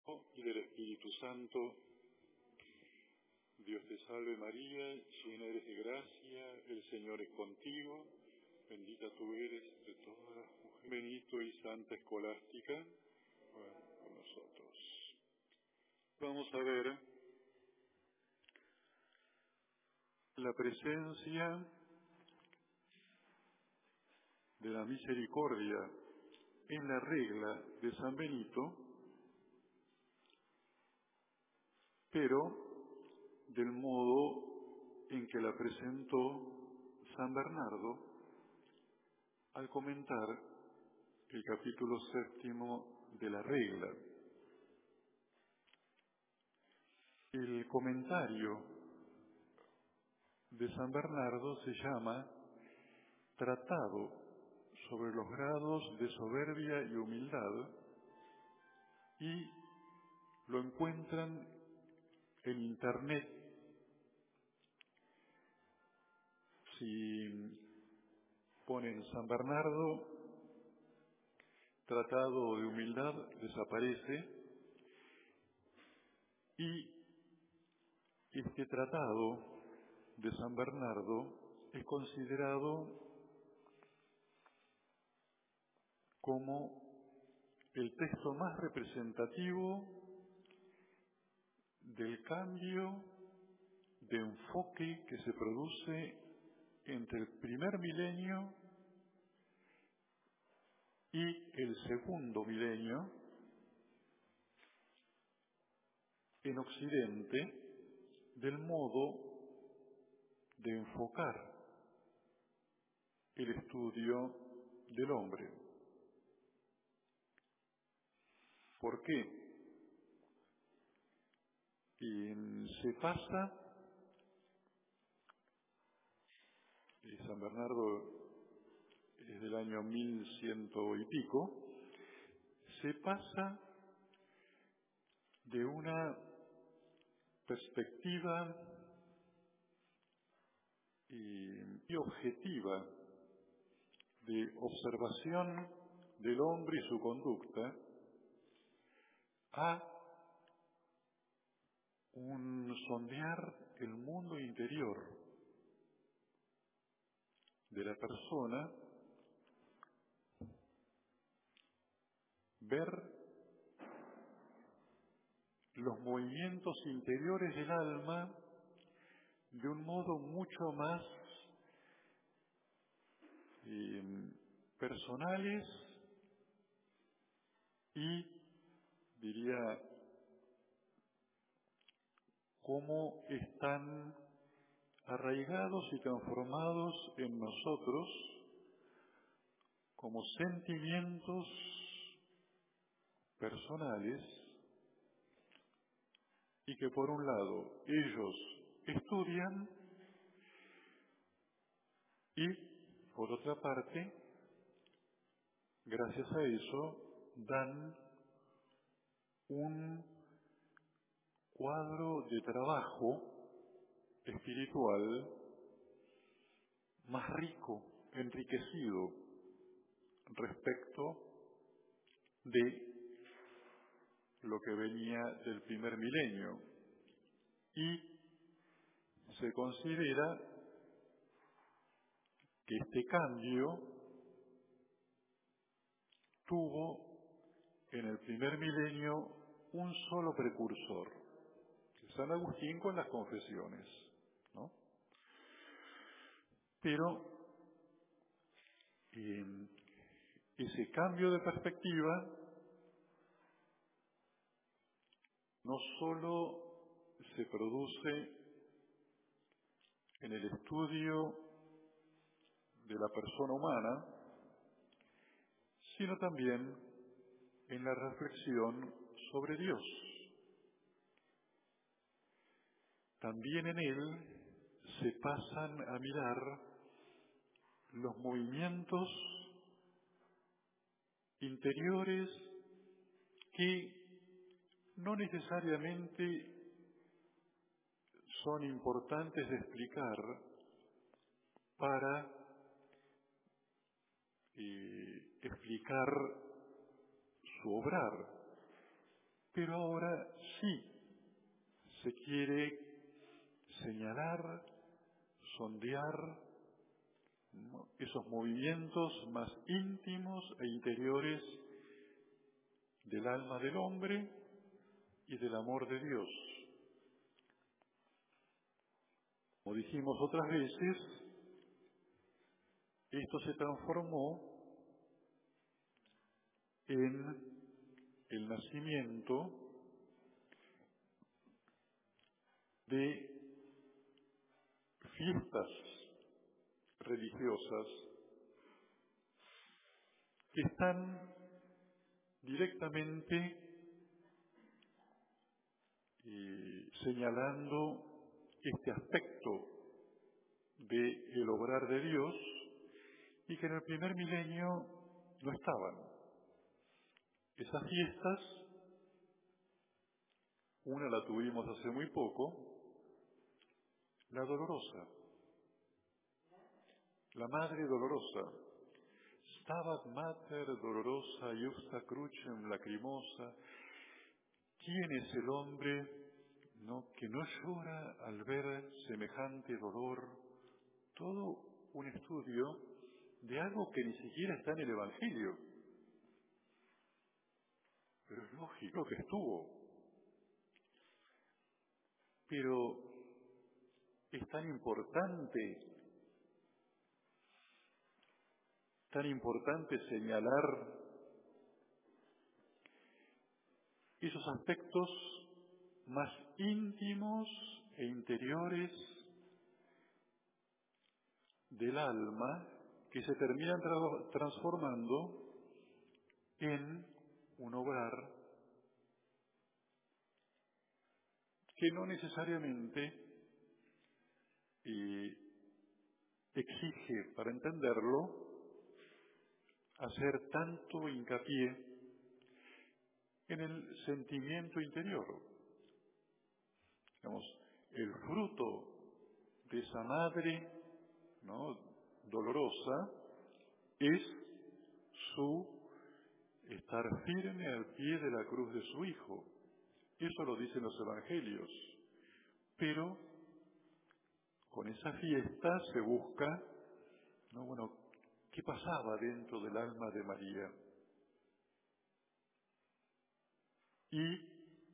y del Espíritu Santo. Dios te salve María, llena eres de gracia, el Señor es contigo, bendita tú eres de todas las mujeres. Benito y Santa Escolástica, con nosotros. Vamos a ver la presencia de la misericordia en la regla de San Benito, pero del modo en que la presentó San Bernardo al comentar el capítulo 7 de la regla. El comentario de San Bernardo se llama Tratado sobre los grados de soberbia y humildad, y lo encuentran en internet. Si ponen San Bernardo, Tratado de Humildad, desaparece, y este tratado de San Bernardo es considerado como el texto más representativo del cambio de enfoque que se produce entre el primer milenio y el segundo milenio en Occidente, del modo de enfocar el estudio del hombre. ¿Por qué? Se pasa, San Bernardo es del año 1100 y pico, se pasa de una perspectiva y objetiva de observación del hombre y su conducta a un sondear el mundo interior de la persona, ver los movimientos interiores del alma de un modo mucho más personales y, diría, cómo están arraigados y transformados en nosotros como sentimientos personales, y que por un lado ellos estudian y por otra parte, gracias a eso, dan un cuadro de trabajo espiritual más rico, enriquecido respecto de lo que venía del primer milenio, y se considera que este cambio tuvo en el primer milenio un solo precursor, San Agustín con las confesiones, ¿no? Pero ese cambio de perspectiva no solo se produce en el estudio de la persona humana, sino también en la reflexión sobre Dios. También en él se pasan a mirar los movimientos interiores que no necesariamente son importantes de explicar para explicar su obrar, Pero ahora sí se quiere señalar, sondear, ¿no?, esos movimientos más íntimos e interiores del alma del hombre y del amor de Dios. Como dijimos otras veces, esto se transformó en el nacimiento de fiestas religiosas que están directamente señalando este aspecto del obrar de Dios y que en el primer milenio no estaban. Esas fiestas, una la tuvimos hace muy poco, la dolorosa, la Madre Dolorosa, Stabat Mater dolorosa iusta crucem lacrimosa. ¿Quién es el hombre, no, que no llora al ver semejante dolor? Todo un estudio de algo que ni siquiera está en el Evangelio. Pero es lógico que estuvo. Pero es tan importante señalar esos aspectos más íntimos e interiores del alma que se terminan transformando en un obrar que no necesariamente exige, para entenderlo, hacer tanto hincapié en el sentimiento interior. Digamos, el fruto de esa madre, ¿no?, dolorosa es su estar firme al pie de la cruz de su Hijo. Eso lo dicen los evangelios. Pero con esa fiesta se busca, ¿no?, bueno, ¿qué pasaba dentro del alma de María? Y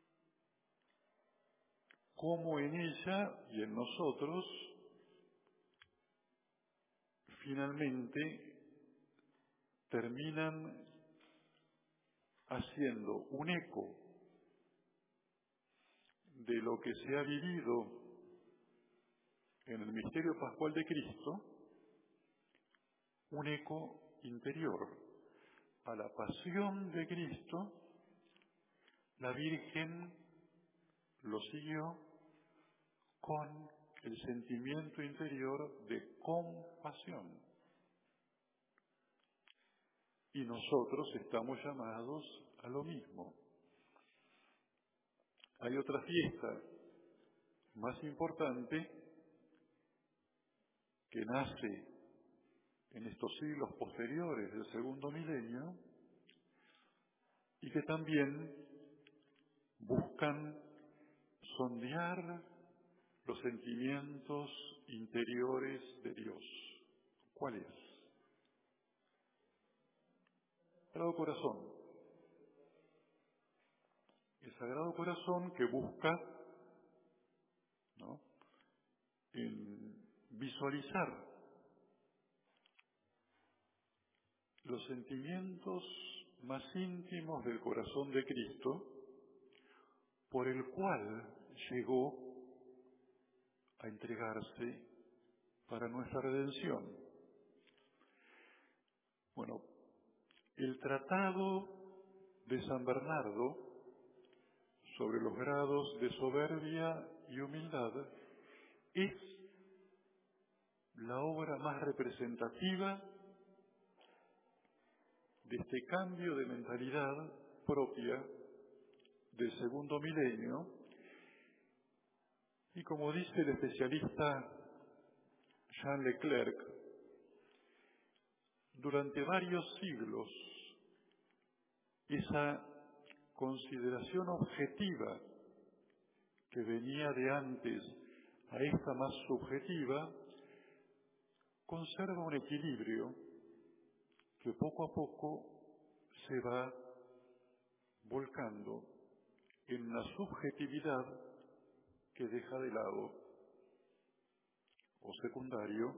cómo en ella y en nosotros finalmente terminan haciendo un eco de lo que se ha vivido en el misterio pascual de Cristo, un eco interior. A la pasión de Cristo, la Virgen lo siguió con el sentimiento interior de compasión. Y nosotros estamos llamados a lo mismo. Hay otra fiesta más importante que nace en estos siglos posteriores del segundo milenio y que también buscan sondear los sentimientos interiores de Dios. ¿Cuál es? El Sagrado Corazón. El Sagrado Corazón que busca, ¿no?, en visualizar los sentimientos más íntimos del corazón de Cristo, por el cual llegó a entregarse para nuestra redención. Bueno, el Tratado de San Bernardo sobre los grados de soberbia y humildad es la obra más representativa de este cambio de mentalidad propia del segundo milenio, y como dice el especialista Jean Leclerc, durante varios siglos esa consideración objetiva que venía de antes a esta más subjetiva, conserva un equilibrio que poco a poco se va volcando en una subjetividad que deja de lado o secundario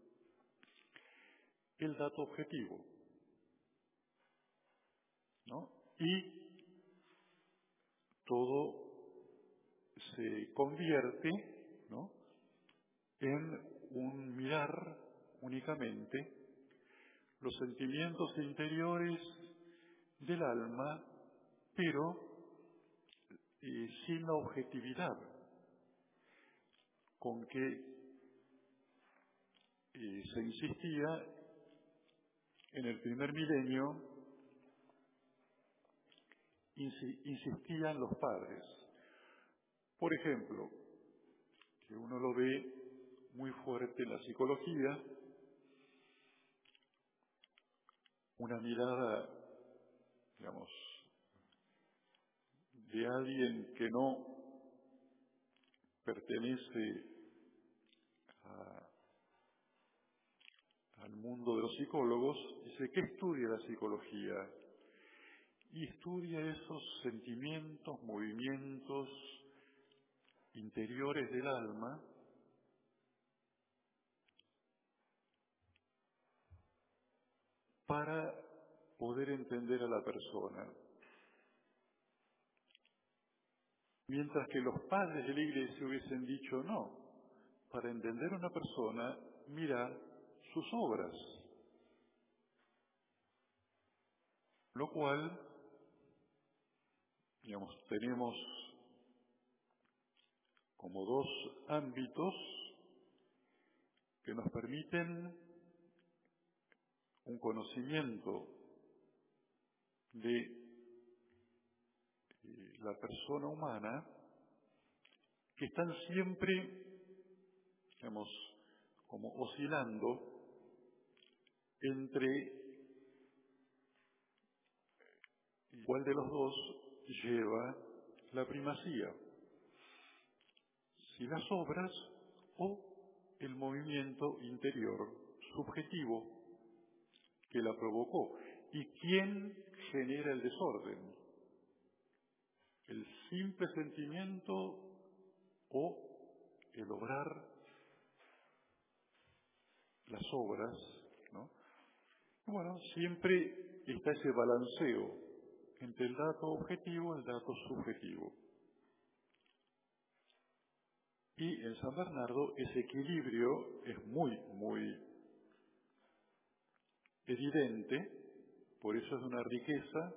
el dato objetivo, ¿no? Y todo se convierte, ¿no?, en un mirar únicamente los sentimientos interiores del alma, pero sin la objetividad con que se insistía en el primer milenio, insistían los padres. Por ejemplo, que uno lo ve muy fuerte en la psicología, una mirada, digamos, de alguien que no pertenece al mundo de los psicólogos, dice, ¿qué estudia la psicología? Y estudia esos sentimientos, movimientos interiores del alma para poder entender a la persona. Mientras que los padres de la Iglesia hubiesen dicho, no, para entender a una persona, mira sus obras. Lo cual, digamos, tenemos como dos ámbitos que nos permiten un conocimiento de la persona humana que están siempre, digamos, como oscilando entre cuál de los dos lleva la primacía, si las obras o el movimiento interior subjetivo que la provocó. ¿Y quién genera el desorden? ¿El simple sentimiento o el obrar las obras, ¿no? Bueno, siempre está ese balanceo entre el dato objetivo y el dato subjetivo. Y en San Bernardo ese equilibrio es muy, muy evidente, por eso es una riqueza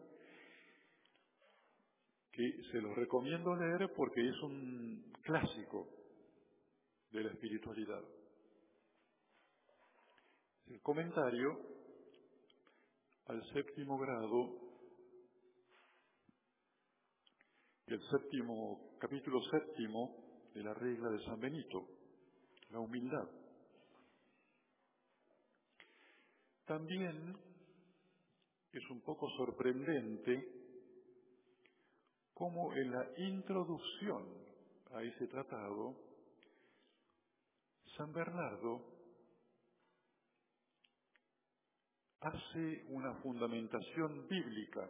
que se los recomiendo leer porque es un clásico de la espiritualidad. El comentario al séptimo grado del capítulo séptimo de la regla de San Benito, la humildad. También es un poco sorprendente cómo en la introducción a ese tratado, San Bernardo hace una fundamentación bíblica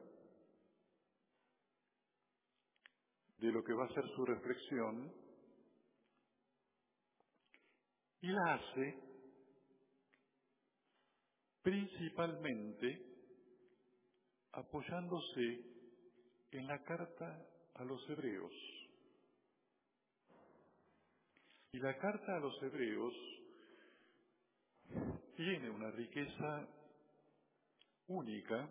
de lo que va a ser su reflexión y la hace principalmente apoyándose en la carta a los hebreos. Y la carta a los hebreos tiene una riqueza única,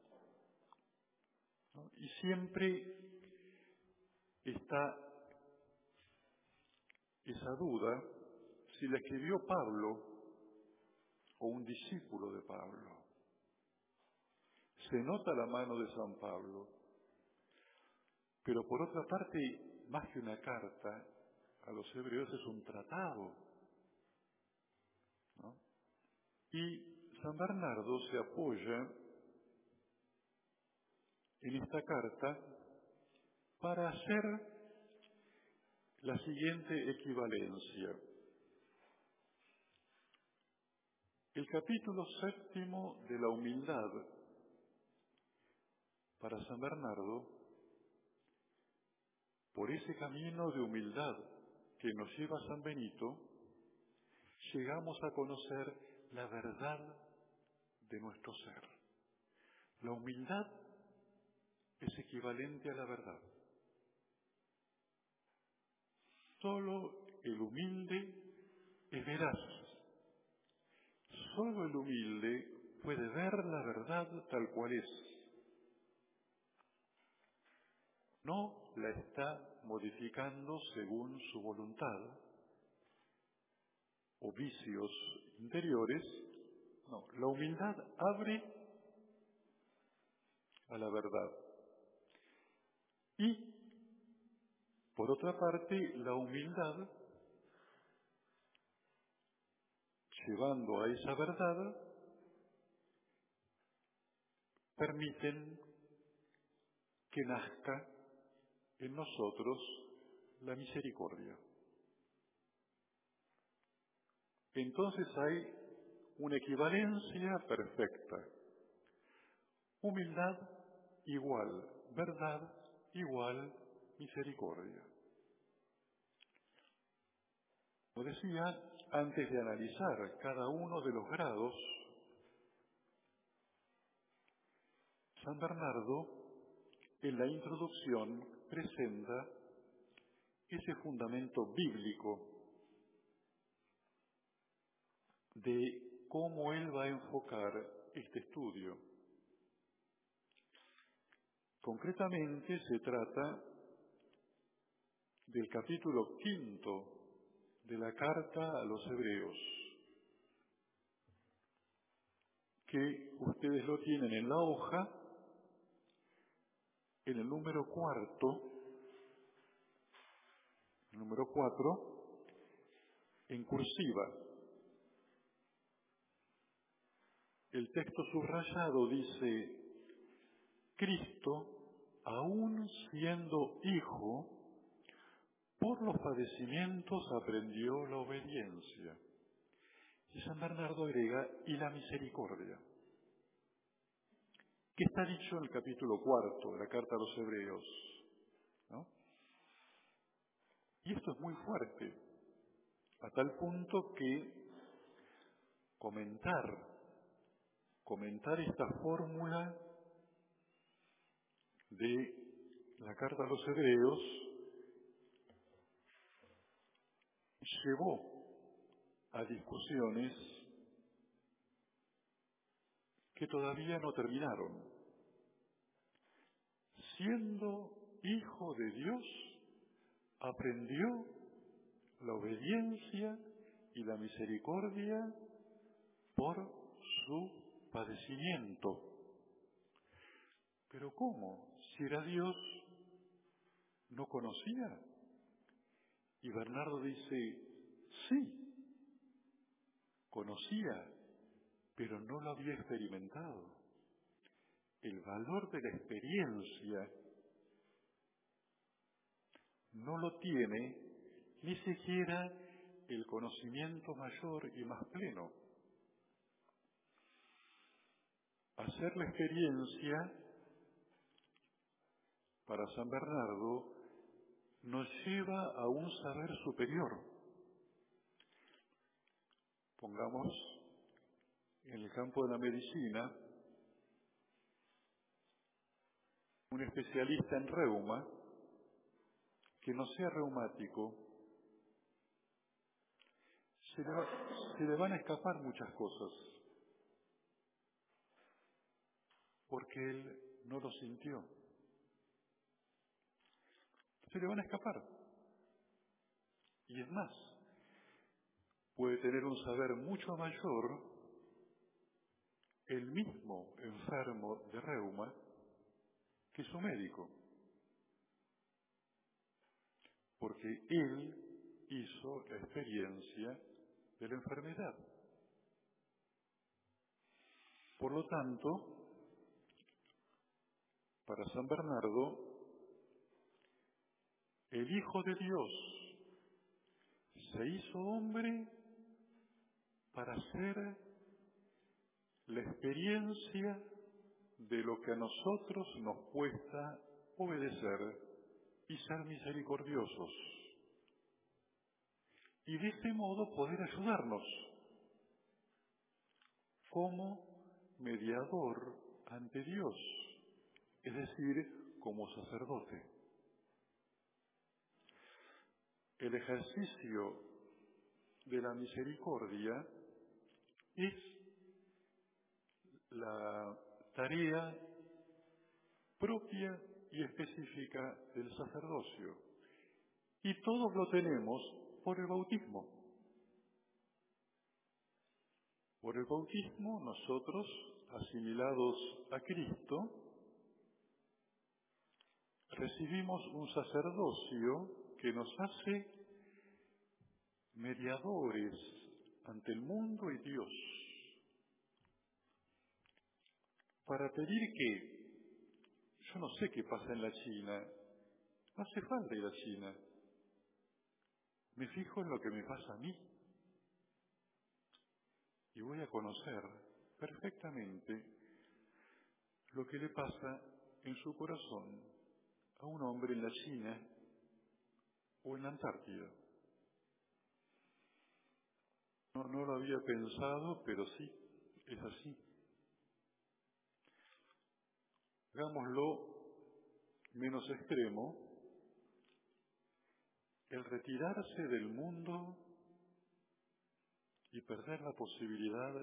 ¿no? Y siempre está esa duda si la escribió Pablo o un discípulo de Pablo. Se nota la mano de San Pablo, pero por otra parte, más que una carta a los hebreos es un tratado, ¿no? Y San Bernardo se apoya en esta carta para hacer la siguiente equivalencia. El capítulo 7 de la humildad para San Bernardo, por ese camino de humildad que nos lleva a San Benito, llegamos a conocer la verdad de nuestro ser. La humildad es equivalente a la verdad. Solo el humilde es veraz. Solo el humilde puede ver la verdad tal cual es. No la está modificando según su voluntad o vicios interiores. No, la humildad abre a la verdad. Y, por otra parte, la humildad, llevando a esa verdad, permiten que nazca en nosotros la misericordia. Entonces hay una equivalencia perfecta. Humildad igual verdad igual misericordia. Como decía, antes de analizar cada uno de los grados, San Bernardo en la introducción presenta ese fundamento bíblico de cómo él va a enfocar este estudio. Concretamente se trata del capítulo 5 de la carta a los Hebreos, que ustedes lo tienen en la hoja, en el número 4, en cursiva. El texto subrayado dice: Cristo, aun siendo hijo, por los padecimientos aprendió la obediencia. Y San Bernardo agrega: y la misericordia. ¿Qué está dicho en el capítulo 4 de la carta a los Hebreos? ¿No? Y esto es muy fuerte, a tal punto que comentar esta fórmula de la carta a los Hebreos llevó a discusiones que todavía no terminaron. Siendo hijo de Dios, aprendió la obediencia y la misericordia por su padecimiento. ¿Pero cómo? Si era Dios, ¿no conocía? Y Bernardo dice: sí, conocía, pero no lo había experimentado. El valor de la experiencia no lo tiene ni siquiera el conocimiento mayor y más pleno. Hacer la experiencia, para San Bernardo, nos lleva a un saber superior. Pongamos en el campo de la medicina, un especialista en reuma, que no sea reumático, se le van a escapar muchas cosas, porque él no lo sintió. Se le van a escapar. Y es más, puede tener un saber mucho mayor el mismo enfermo de reuma que su médico, porque él hizo la experiencia de la enfermedad. Por lo tanto, para San Bernardo, el Hijo de Dios se hizo hombre para hacer la experiencia de lo que a nosotros nos cuesta obedecer y ser misericordiosos, y de ese modo poder ayudarnos como mediador ante Dios, es decir, como sacerdote. El ejercicio de la misericordia es la tarea propia y específica del sacerdocio, y todos lo tenemos por el bautismo. Por el bautismo nosotros, asimilados a Cristo, recibimos un sacerdocio que nos hace mediadores ante el mundo y Dios, para pedir que, yo no sé qué pasa en la China, no hace falta ir a China, me fijo en lo que me pasa a mí y voy a conocer perfectamente lo que le pasa en su corazón a un hombre en la China o en la Antártida. No lo había pensado, pero sí, es así. Hagámoslo menos extremo, el retirarse del mundo y perder la posibilidad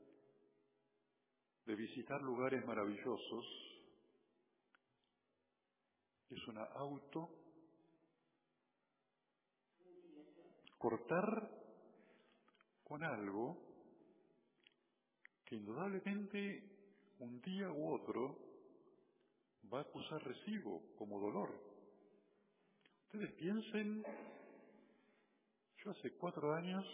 de visitar lugares maravillosos es una cortar con algo que indudablemente un día u otro va a acusar recibo como dolor. Ustedes piensen, yo hace 4 años,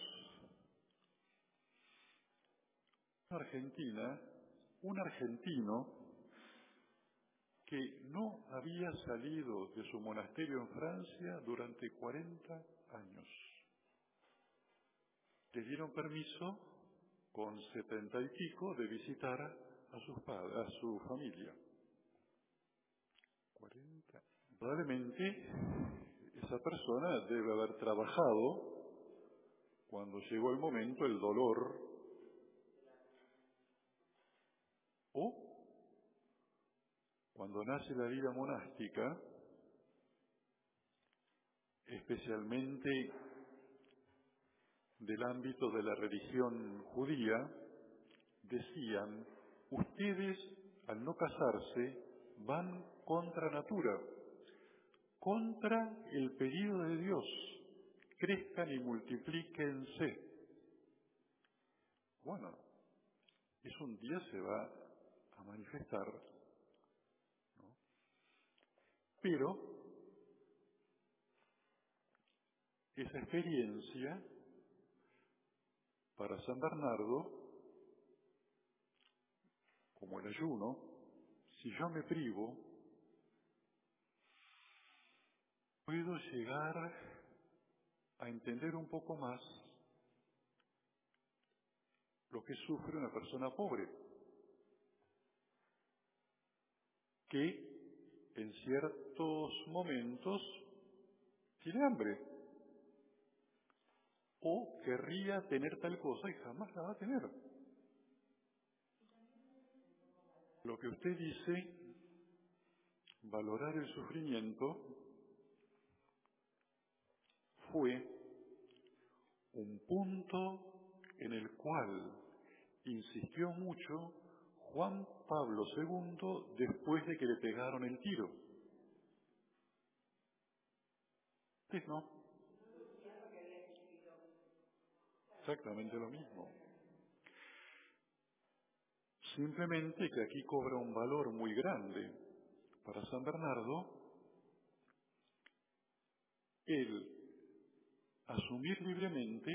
en Argentina, un argentino que no había salido de su monasterio en Francia durante 40 años. Le dieron permiso, con 70 y pico, de visitar a sus padres, a su familia. 40. Probablemente esa persona debe haber trabajado cuando llegó el momento, el dolor, o cuando nace la vida monástica, especialmente del ámbito de la religión judía, decían, ustedes al no casarse van contra natura, contra el pedido de Dios, crezcan y multiplíquense. Bueno, eso un día se va a manifestar, ¿no? Pero esa experiencia para San Bernardo, como el ayuno, si yo me privo, puedo llegar a entender un poco más lo que sufre una persona pobre, que en ciertos momentos tiene hambre, o querría tener tal cosa y jamás la va a tener. Lo que usted dice, valorar el sufrimiento, fue un punto en el cual insistió mucho Juan Pablo II después de que le pegaron el tiro. Ustedes no. Exactamente lo mismo. Simplemente que aquí cobra un valor muy grande para San Bernardo el asumir libremente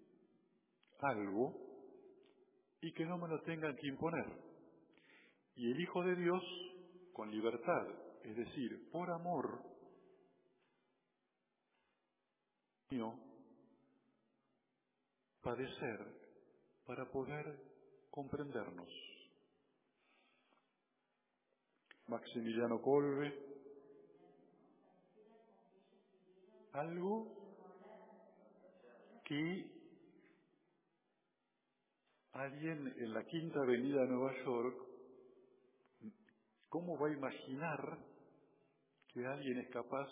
algo y que no me lo tengan que imponer. Y el Hijo de Dios, con libertad, es decir, por amor, padecer para poder comprendernos. Maximiliano Kolbe, algo que alguien en la Quinta Avenida de Nueva York, ¿cómo va a imaginar que alguien es capaz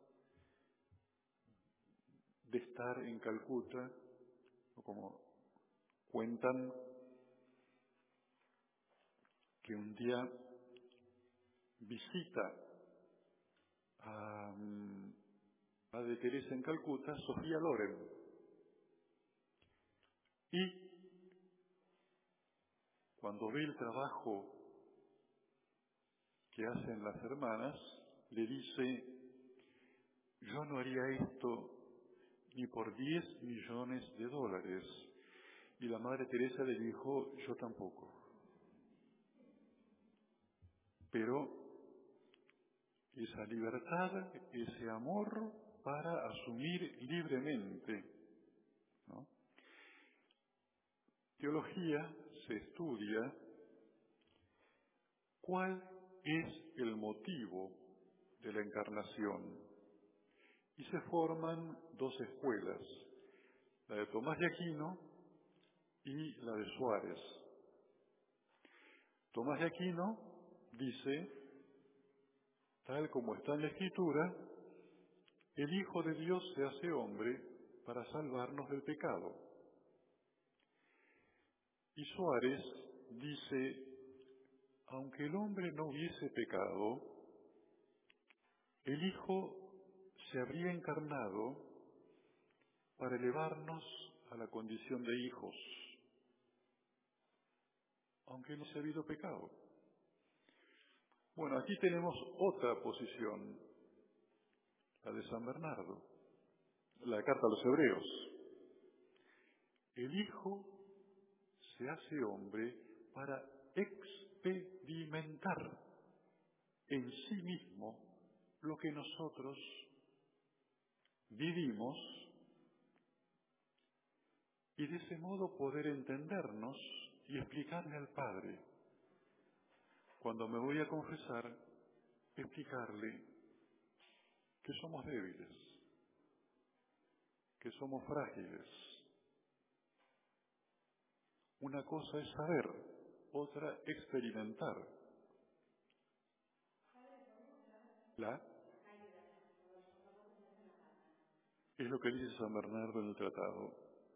de estar en Calcuta, o como cuentan, que un día visita a Madre Teresa en Calcuta, Sofía Loren, y cuando ve el trabajo que hacen las hermanas, le dice: yo no haría esto ni por 10 millones de dólares. Y la Madre Teresa le dijo: yo tampoco. Pero esa libertad, ese amor para asumir libremente, ¿no? Teología se estudia cuál es el motivo de la encarnación y se forman dos escuelas, la de Tomás de Aquino y la de Suárez. Tomás de Aquino dice, tal como está en la Escritura, el Hijo de Dios se hace hombre para salvarnos del pecado. Y Suárez dice, aunque el hombre no hubiese pecado, el Hijo se habría encarnado para elevarnos a la condición de hijos, aunque no se ha habido pecado. Bueno, aquí tenemos otra posición, la de San Bernardo, la carta a los Hebreos. El Hijo se hace hombre para experimentar en sí mismo lo que nosotros vivimos y de ese modo poder entendernos y explicarle al Padre. Cuando me voy a confesar, explicarle que somos débiles, que somos frágiles. Una cosa es saber, otra experimentar. Es lo que dice San Bernardo en el tratado.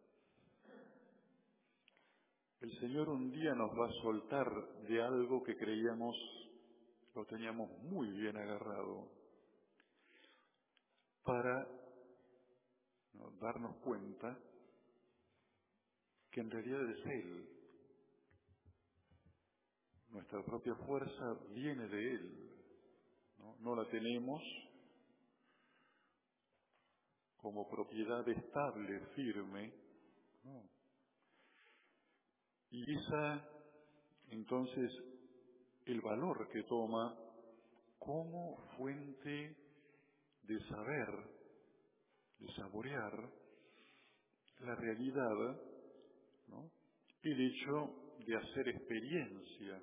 El Señor un día nos va a soltar de algo que creíamos lo teníamos muy bien agarrado para, ¿no?, darnos cuenta que en realidad es Él. Nuestra propia fuerza viene de Él, ¿no? No la tenemos como propiedad estable, firme, ¿no? Y entonces, el valor que toma como fuente de saber, de saborear la realidad, ¿no?, el hecho de hacer experiencia.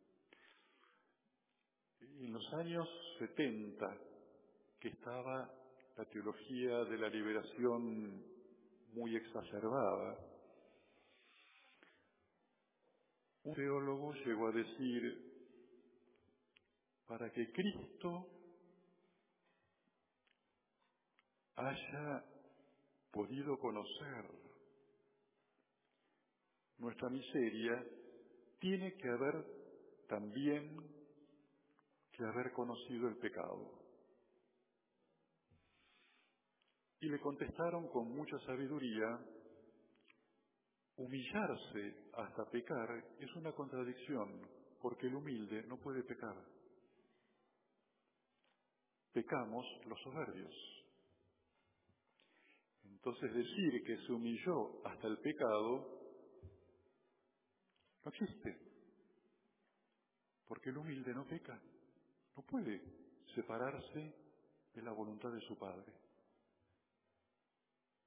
En los años 70, que estaba la teología de la liberación muy exacerbada, un teólogo llegó a decir, para que Cristo haya podido conocer nuestra miseria, tiene que haber también que haber conocido el pecado. Y le contestaron con mucha sabiduría, humillarse hasta pecar es una contradicción, porque el humilde no puede pecar. Pecamos los soberbios. Entonces decir que se humilló hasta el pecado no existe, porque el humilde no peca, no puede separarse de la voluntad de su Padre.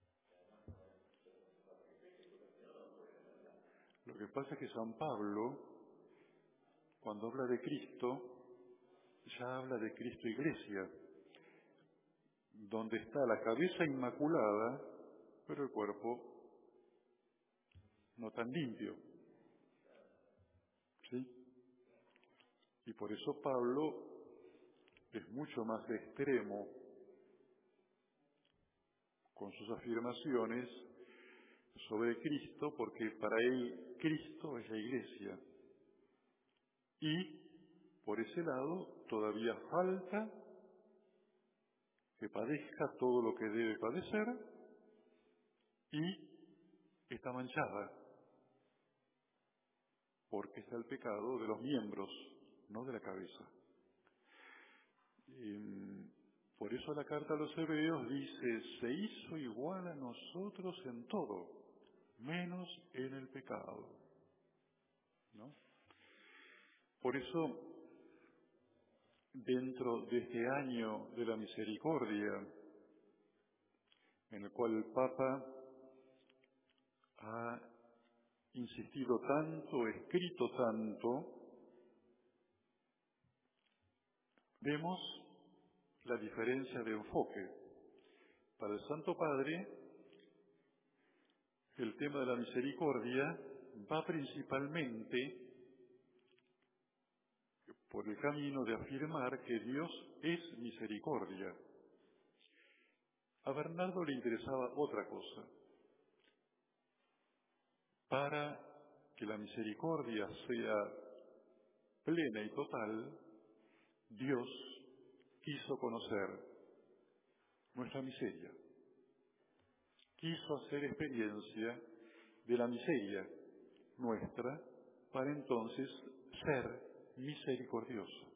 Lo que pasa es que San Pablo, cuando habla de Cristo, ya habla de Cristo Iglesia, donde está la cabeza inmaculada, pero el cuerpo no tan limpio. ¿Sí? Y por eso Pablo es mucho más extremo con sus afirmaciones sobre Cristo, porque para él Cristo es la Iglesia. Y por ese lado todavía falta que padezca todo lo que debe padecer y está manchada, porque está el pecado de los miembros, no de la cabeza. Por eso la carta a los Hebreos dice, se hizo igual a nosotros en todo, menos en el pecado, ¿no? Por eso, dentro de este año de la misericordia, en el cual el Papa ha insistido tanto, escrito tanto, vemos la diferencia de enfoque. Para el Santo Padre, el tema de la misericordia va principalmente por el camino de afirmar que Dios es misericordia. A Bernardo le interesaba otra cosa. Para que la misericordia sea plena y total, Dios quiso conocer nuestra miseria. Quiso hacer experiencia de la miseria nuestra para entonces ser misericordioso.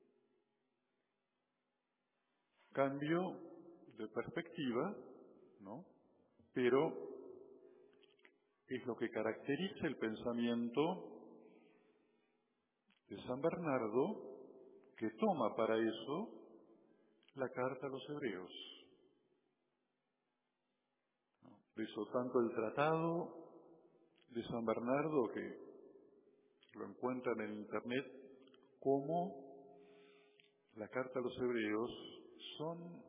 Cambio de perspectiva, ¿no? Pero es lo que caracteriza el pensamiento de San Bernardo, que toma para eso la carta a los Hebreos. Por eso tanto el tratado de San Bernardo, que lo encuentran en Internet, como la carta a los Hebreos, son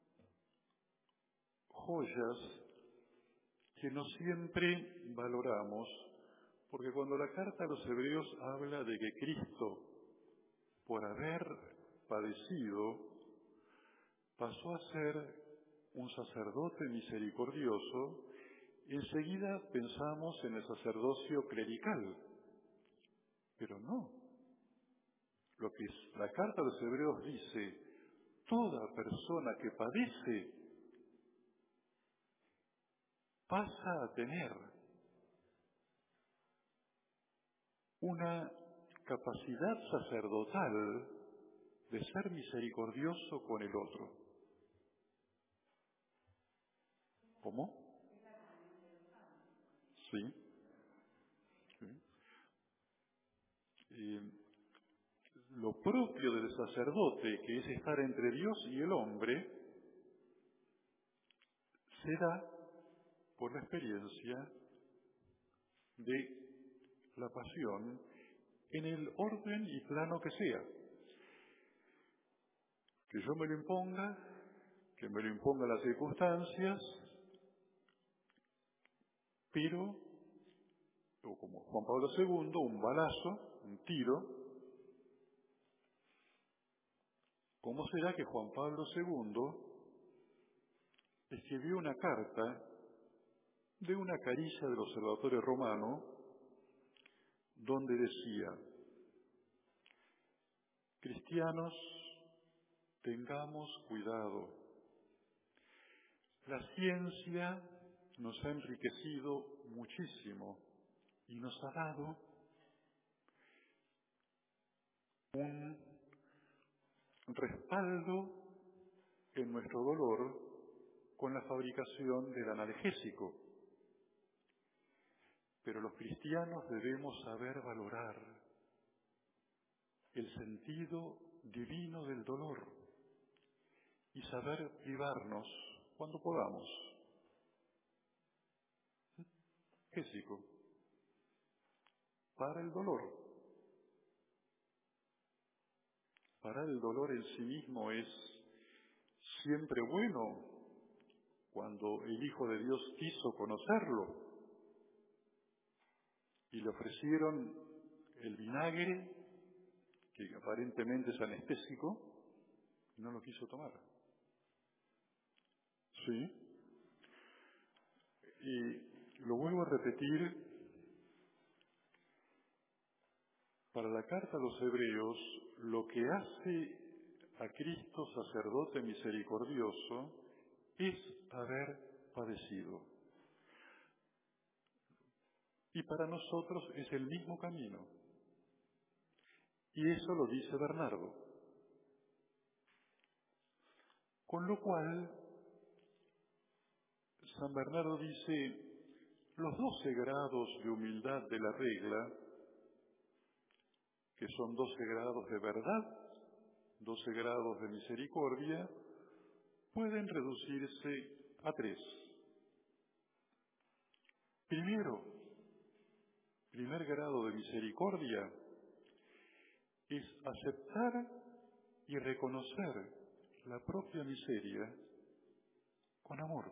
joyas que no siempre valoramos, porque cuando la carta a los Hebreos habla de que Cristo, por haber padecido, pasó a ser un sacerdote misericordioso, enseguida pensamos en el sacerdocio clerical. Pero no. Lo que la carta a los Hebreos dice, toda persona que padece pasa a tener una capacidad sacerdotal de ser misericordioso con el otro. ¿Cómo? Sí. Lo propio del sacerdote, que es estar entre Dios y el hombre, se da por la experiencia de la pasión en el orden y plano que sea. Que yo me lo imponga, que me lo impongan las circunstancias, pero, o como Juan Pablo II, un balazo, un tiro. ¿Cómo será que Juan Pablo II escribió una carta de una caricia del Observatorio Romano donde decía: cristianos, tengamos cuidado. La ciencia nos ha enriquecido muchísimo y nos ha dado un respaldo en nuestro dolor con la fabricación del analgésico. Pero los cristianos debemos saber valorar el sentido divino del dolor y saber privarnos cuando podamos. Gésico. para el dolor. Parar el dolor en sí mismo es siempre bueno cuando el Hijo de Dios quiso conocerlo y le ofrecieron el vinagre, que aparentemente es anestésico, y no lo quiso tomar. ¿Sí? Y lo vuelvo a repetir, para la carta a los Hebreos, lo que hace a Cristo sacerdote misericordioso es haber padecido. Y para nosotros es el mismo camino. Y eso lo dice Bernardo. Con lo cual, San Bernardo dice, los 12 grados de humildad de la regla, que son 12 grados de verdad, 12 grados de misericordia, pueden reducirse a 3. Primero, primer grado de misericordia es aceptar y reconocer la propia miseria con amor.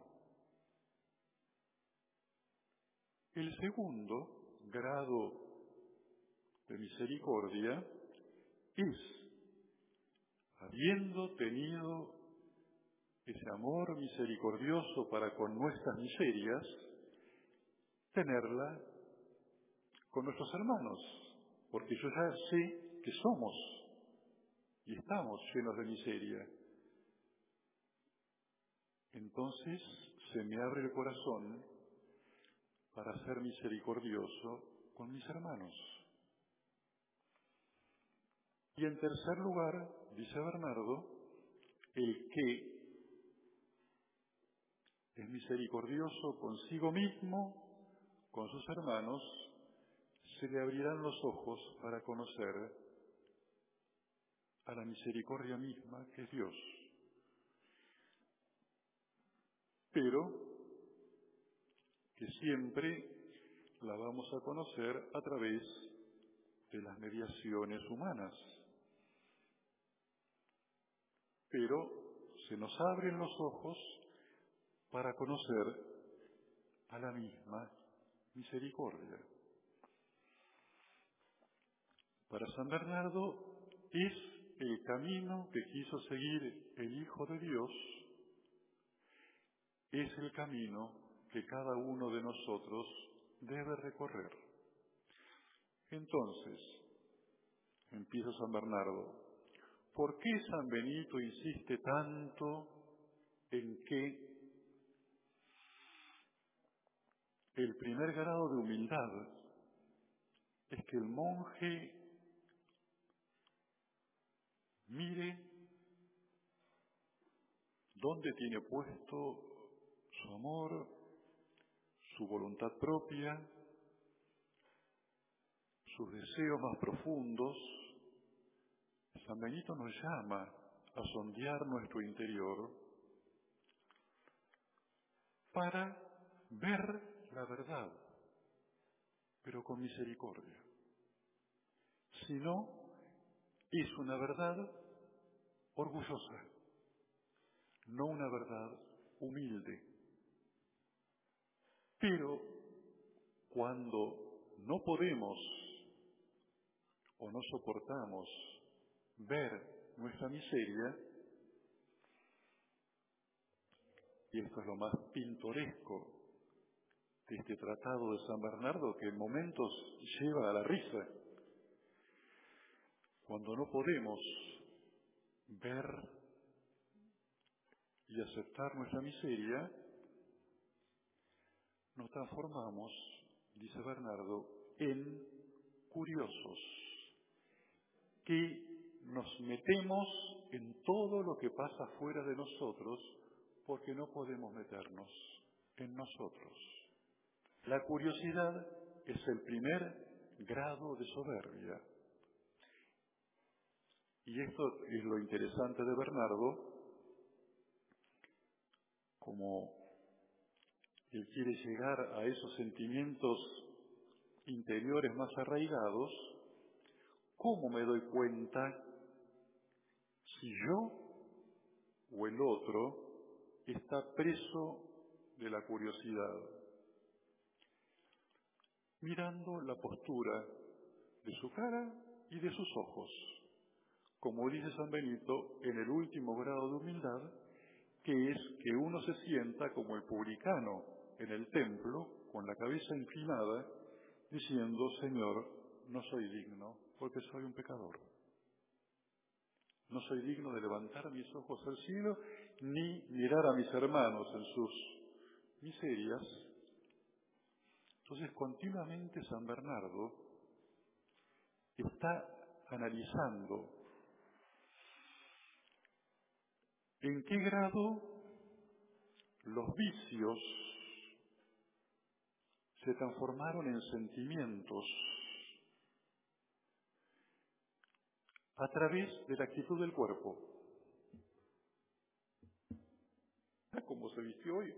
El segundo grado de misericordia es, habiendo tenido ese amor misericordioso para con nuestras miserias, tenerla con nuestros hermanos, porque yo ya sé que somos y estamos llenos de miseria. Entonces se me abre el corazón para ser misericordioso con mis hermanos. Y en tercer lugar, dice Bernardo, el que es misericordioso consigo mismo, con sus hermanos, se le abrirán los ojos para conocer a la misericordia misma que es Dios. Pero que siempre la vamos a conocer a través de las mediaciones humanas. Pero se nos abren los ojos para conocer a la misma misericordia. Para San Bernardo es el camino que quiso seguir el Hijo de Dios, es el camino que cada uno de nosotros debe recorrer. Entonces, empieza San Bernardo, ¿por qué San Benito insiste tanto en que el primer grado de humildad es que el monje mire dónde tiene puesto su amor, su voluntad propia, sus deseos más profundos? San Benito nos llama a sondear nuestro interior para ver la verdad, pero con misericordia. Si no, es una verdad orgullosa, no una verdad humilde. Pero cuando no podemos o no soportamos ver nuestra miseria, y esto es lo más pintoresco de este tratado de San Bernardo, que en momentos lleva a la risa, cuando no podemos ver y aceptar nuestra miseria, nos transformamos, dice Bernardo, en curiosos, que nos metemos en todo lo que pasa fuera de nosotros porque no podemos meternos en nosotros. La curiosidad es el primer grado de soberbia. Y esto es lo interesante de Bernardo, como él quiere llegar a esos sentimientos interiores más arraigados, ¿cómo me doy cuenta si yo o el otro está preso de la curiosidad? Mirando la postura de su cara y de sus ojos. Como dice San Benito, en el último grado de humildad, que es que uno se sienta como el publicano en el templo, con la cabeza inclinada, diciendo: Señor, no soy digno, porque soy un pecador. No soy digno de levantar mis ojos al cielo, ni mirar a mis hermanos en sus miserias. Entonces, continuamente San Bernardo está analizando en qué grado los vicios se transformaron en sentimientos a través de la actitud del cuerpo. Como se vistió hoy.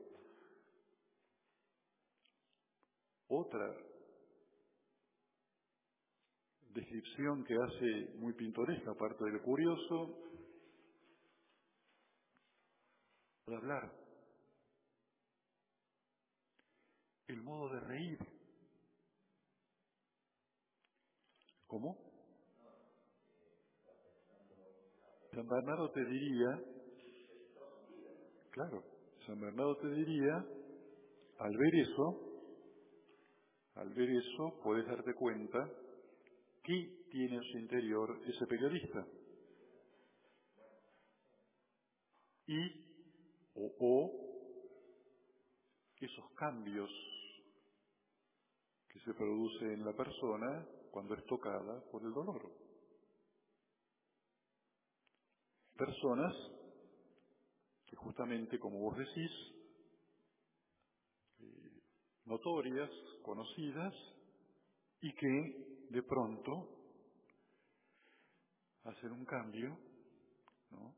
Otra descripción que hace muy pintoresca, aparte del curioso, de hablar, el modo de reír. ¿Cómo? San Bernardo te diría, claro, San Bernardo te diría, al ver eso, puedes darte cuenta qué tiene en su interior ese periodista. Y, o esos cambios que se producen en la persona cuando es tocada por el dolor. Personas que justamente, como vos decís, notorias, conocidas, y que de pronto hacen un cambio, ¿no?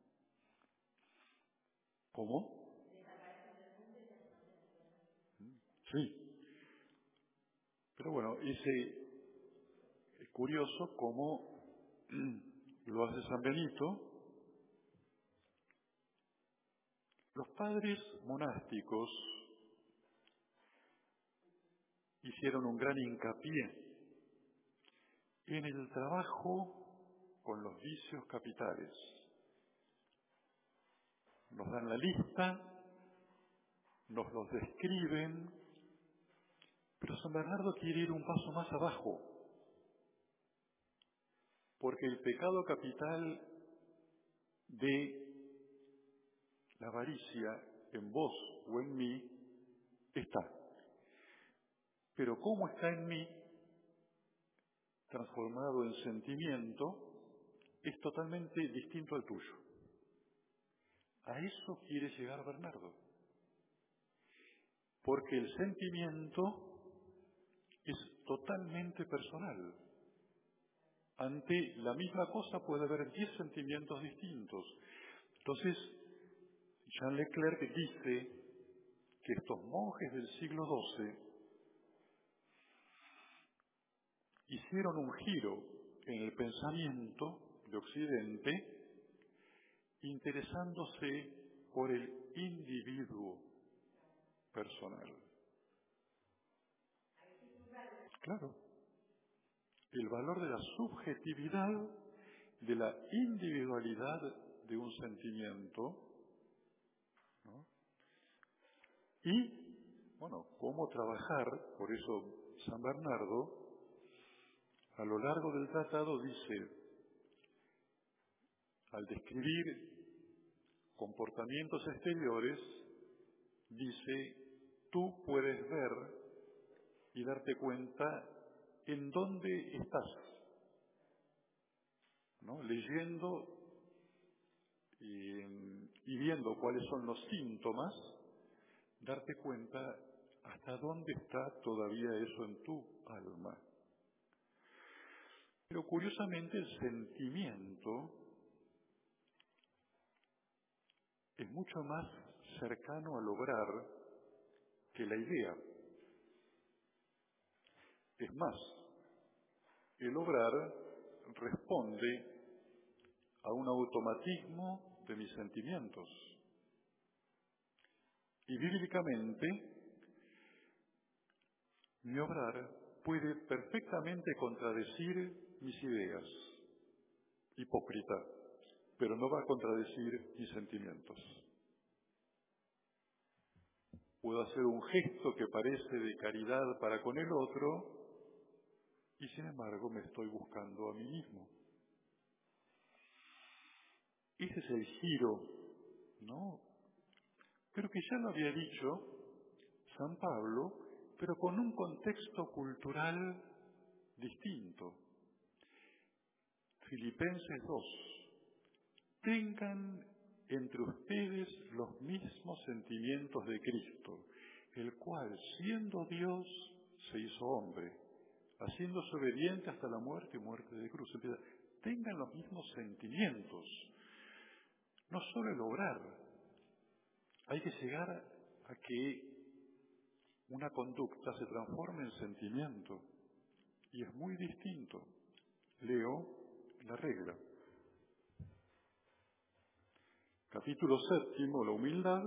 ¿Cómo? Sí. Pero bueno, es curioso cómo lo hace San Benito. Los padres monásticos hicieron un gran hincapié en el trabajo con los vicios capitales. Nos dan la lista, nos los describen, pero San Bernardo quiere ir un paso más abajo, porque el pecado capital de la avaricia en vos o en mí está. Pero cómo está en mí, transformado en sentimiento, es totalmente distinto al tuyo. A eso quiere llegar Bernardo. Porque el sentimiento es totalmente personal. Ante la misma cosa puede haber 10 sentimientos distintos. Entonces, Jean Leclerc dice que estos monjes del siglo XII hicieron un giro en el pensamiento de Occidente, interesándose por el individuo personal. Claro, el valor de la subjetividad, de la individualidad de un sentimiento, ¿no? Y, bueno, cómo trabajar, por eso San Bernardo, a lo largo del tratado dice, al describir comportamientos exteriores, dice, tú puedes ver y darte cuenta en dónde estás, ¿no? Leyendo y viendo cuáles son los síntomas, darte cuenta hasta dónde está todavía eso en tu alma. Pero curiosamente el sentimiento es mucho más cercano al obrar que la idea. Es más, el obrar responde a un automatismo de mis sentimientos. Y bíblicamente, mi obrar puede perfectamente contradecir mis ideas, hipócrita, pero no va a contradecir mis sentimientos. Puedo hacer un gesto que parece de caridad para con el otro y sin embargo me estoy buscando a mí mismo. Ese es el giro, ¿no? Creo que ya lo había dicho San Pablo, pero con un contexto cultural distinto. Filipenses 2. Tengan entre ustedes los mismos sentimientos de Cristo, el cual, siendo Dios, se hizo hombre, haciéndose obediente hasta la muerte y muerte de cruz. Tengan los mismos sentimientos, no solo el obrar. Hay que llegar a que una conducta se transforme en sentimiento, y es muy distinto. Leo la regla. Capítulo 7, la humildad.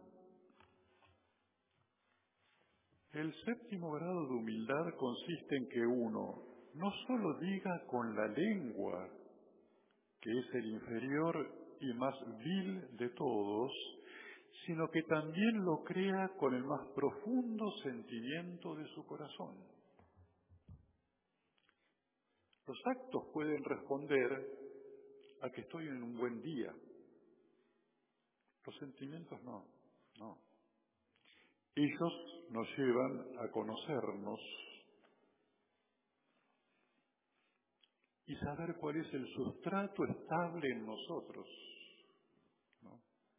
El 7º grado de humildad consiste en que uno no solo diga con la lengua, que es el inferior y más vil de todos, sino que también lo crea con el más profundo sentimiento de su corazón. Los actos pueden responder a que estoy en un buen día. Los sentimientos no. Ellos nos llevan a conocernos y saber cuál es el sustrato estable en nosotros, ¿no?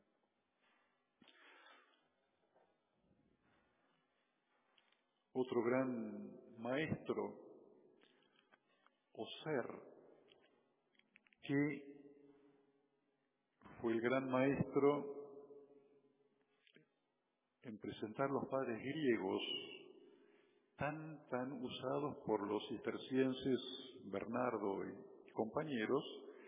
Otro gran maestro o ser que fue el gran maestro en presentar los padres griegos tan usados por los cistercienses Bernardo y compañeros.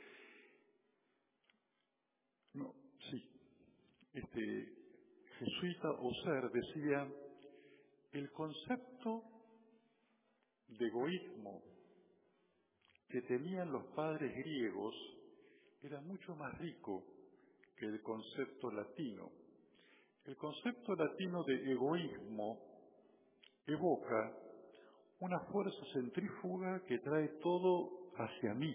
Este jesuita Oser decía: el concepto de egoísmo que tenían los padres griegos era mucho más rico que el concepto latino. El concepto latino de egoísmo evoca una fuerza centrífuga que trae todo hacia mí.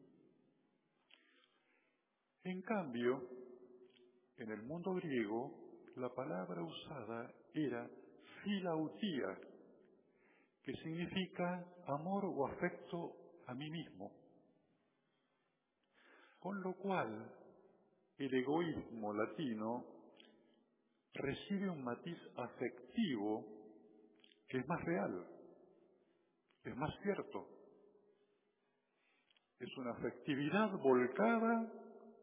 En cambio, en el mundo griego, la palabra usada era filautía, que significa amor o afecto a mí mismo. Con lo cual, el egoísmo latino recibe un matiz afectivo que es más real, es más cierto. Es una afectividad volcada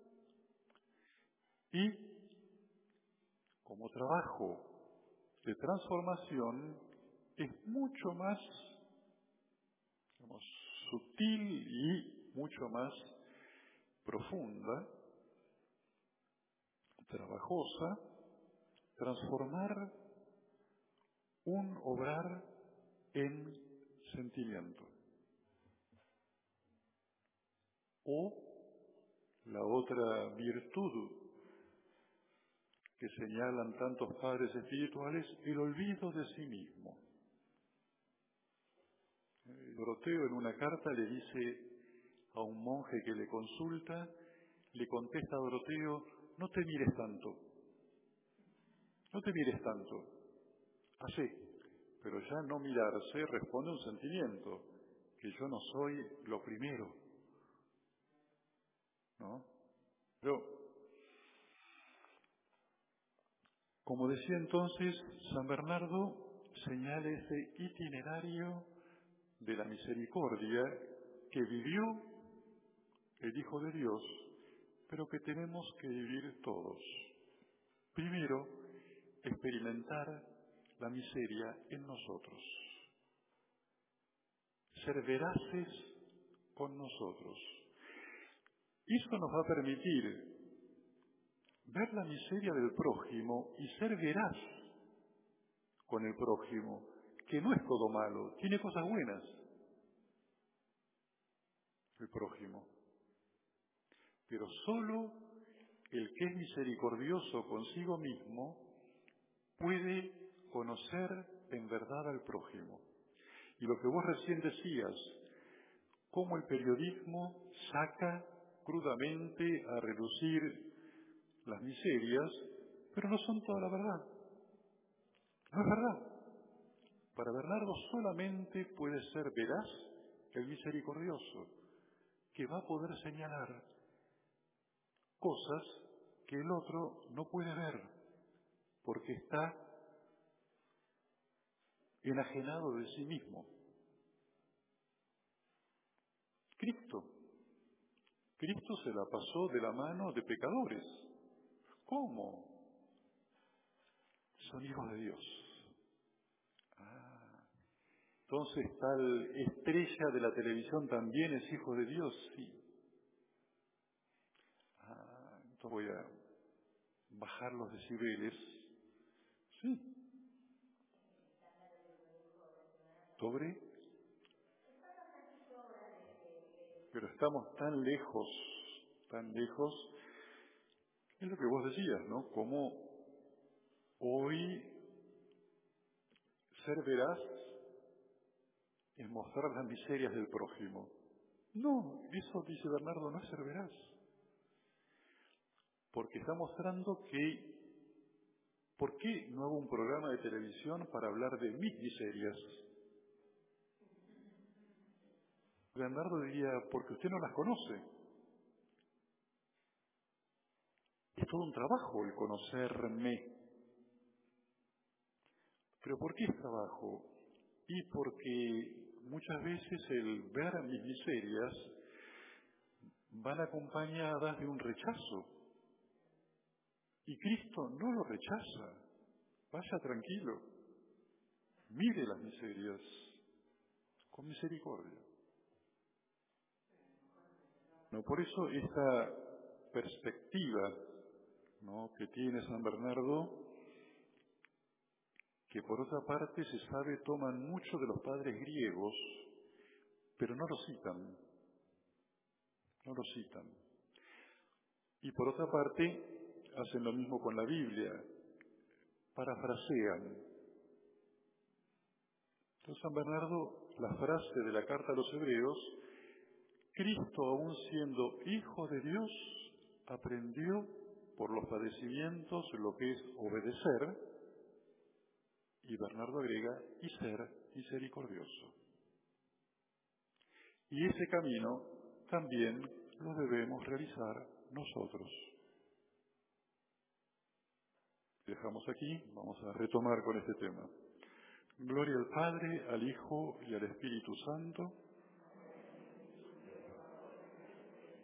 y, como trabajo de transformación, es mucho más, sutil y mucho más profunda, trabajosa, transformar un obrar en sentimiento. O la otra virtud que señalan tantos padres espirituales, el olvido de sí mismo. Doroteo en una carta le dice a un monje que le consulta, le contesta a Doroteo: no te mires tanto, así. Pero ya no mirarse responde a un sentimiento, que yo no soy lo primero, ¿no? Pero, como decía entonces, San Bernardo señala ese itinerario de la misericordia que vivió el Hijo de Dios, pero que tenemos que vivir todos. Primero, experimentar la miseria en nosotros. ser veraces con nosotros. Eso nos va a permitir ver la miseria del prójimo y ser veraz con el prójimo, que no es todo malo, tiene cosas buenas el prójimo. Pero solo el que es misericordioso consigo mismo puede conocer en verdad al prójimo. Y lo que vos recién decías, cómo el periodismo saca crudamente a relucir las miserias, pero no son toda la verdad. No es verdad. Para Bernardo solamente puede ser veraz el misericordioso, que va a poder señalar cosas que el otro no puede ver, porque está enajenado de sí mismo. Cristo se la pasó de la mano de pecadores. ¿Cómo? Son hijos de Dios. Entonces tal estrella de la televisión también es hijo de Dios, sí. Entonces voy a bajar los decibeles. Sí. ¿Sobre? Pero estamos tan lejos, es lo que vos decías, ¿no? Como hoy ser veraz es mostrar las miserias del prójimo. No, eso, dice Bernardo, no es ser veraz. Porque está mostrando que, ¿por qué no hago un programa de televisión para hablar de mis miserias? Bernardo diría, porque usted no las conoce. Es todo un trabajo el conocerme. ¿Pero por qué es trabajo? Y porque muchas veces el ver mis miserias van acompañadas de un rechazo. Y Cristo no lo rechaza. Vaya tranquilo. Mire las miserias con misericordia. No, por eso esta perspectiva, ¿no?, que tiene San Bernardo, que por otra parte se sabe toman mucho de los padres griegos, pero no lo citan. Y por otra parte hacen lo mismo con la Biblia, parafrasean. Entonces San Bernardo, la frase de la carta a los Hebreos, Cristo, aun siendo Hijo de Dios, aprendió por los padecimientos lo que es obedecer, y Bernardo agrega, y ser misericordioso. Y ese camino también lo debemos realizar nosotros. Dejamos aquí, vamos a retomar con este tema. Gloria al Padre, al Hijo y al Espíritu Santo,